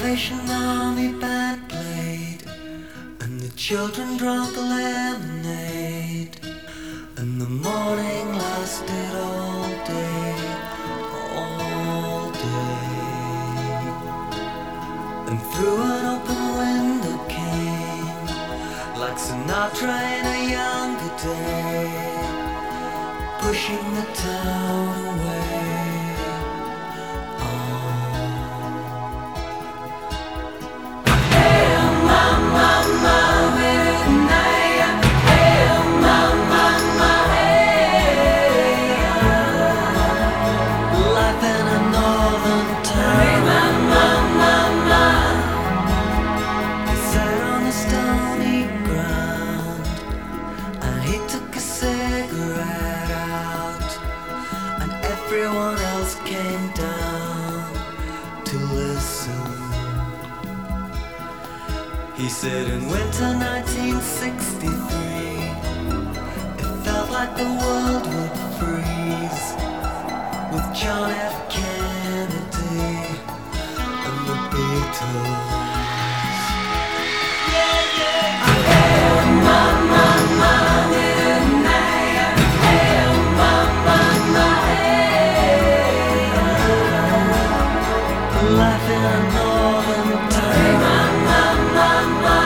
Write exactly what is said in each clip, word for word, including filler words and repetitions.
Salvation Army band played, and the children drank lemonade, and the morning lasted all day, all day. And through an open window came, like Sinatra in a younger day, pushing the town away. Everyone else came down to listen. He said in winter nineteen sixty-three, it felt like the world would freeze, with John F. Kennedy and the Beatles. Yeah, yeah, yeah. Ma, ma, ma, life in a northern town. Ma, ma, ma, ma.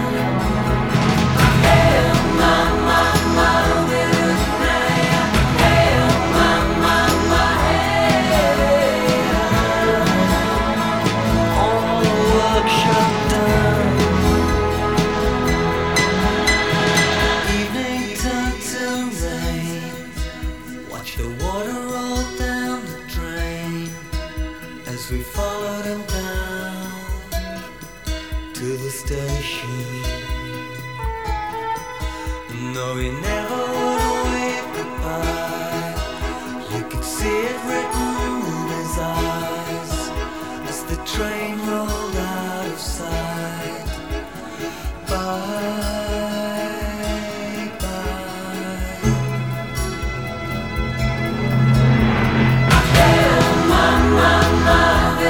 Hey, ma, ma, ma, hey, ma, ma, ma, hey. All the work shut down. Evening turned to rain. Watch the water roll down the drain as we followed him down to the station. No, he never would wave goodbye. You could see it written in his eyes as the train rolled out of sight. Bye, bye. Ma, ma, ma.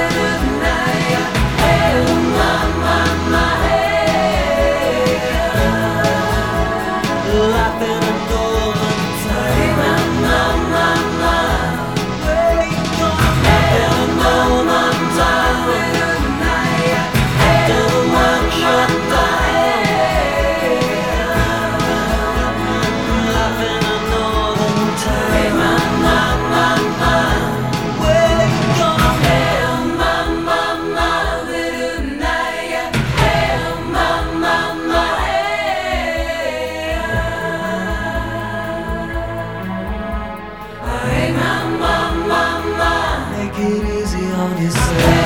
Life in a northern town. Ma, ma, ma, ma. Where you going? In a northern town. Till the world shut down. Life in a northern town. Ma, ma, ma, ma. Where you going? Ma, ma, ma. Ma, ma, ma. Hey, ma, ma, ma, ma. Make it easy on yourself.